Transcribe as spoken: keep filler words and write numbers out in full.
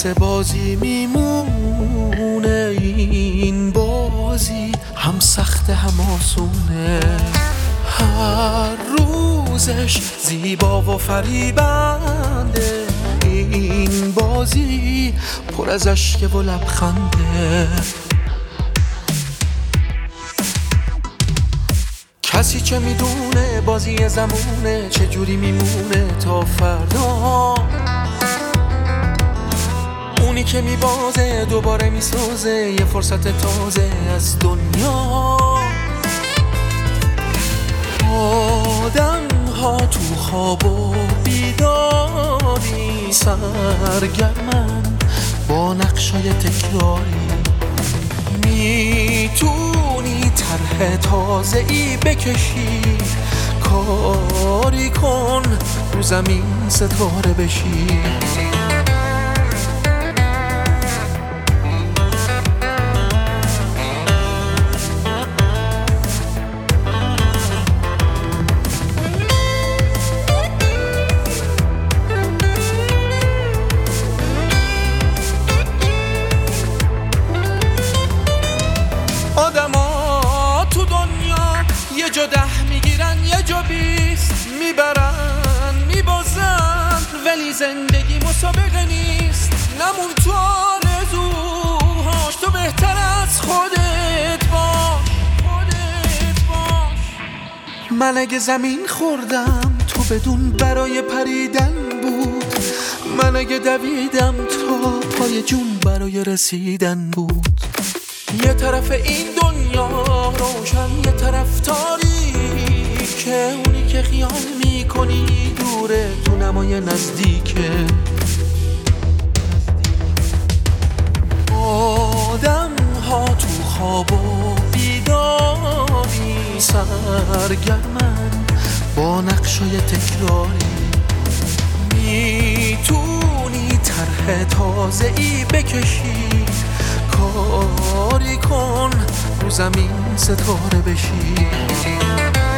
مثل بازی میمونه این بازی، هم سخت هم آسونه، هر روزش زیبا و فریبنده، این بازی پر از اشک و لبخنده. کسی چه میدونه بازی زمونه چجوری میمونه تا فردا، اونی که میبازه دوباره میسازه یه فرصت تازه از دنیا. آدم ها تو خواب و بیداری سرگرمن با نقشای تکراری، میتونی طرح تازه ای بکشی، کاری کن رو زمین ستاره بشی. آدما تو دنیا یه جا ده میگیرن یه جا بیست میبرن میبازن، ولی زندگی مسابقه نیست، نمون تو آرزوهاش، تو بهتر از خودت باش، خودت باش. من اگه زمین خوردم تو بدون برای پریدن بود، من اگه دویدم تا پای جون برای رسیدن بود. یه طرف این دنیا روشن یه طرف تاریکه، اونی که خیال میکنی دوره تو نمای نزدیکه. آدم ها تو خواب و بیداری سرگرمن با نقشای تکراری، میتونی طرح تازه ای بکشی، کاری کن رو زمین ستاره بشی.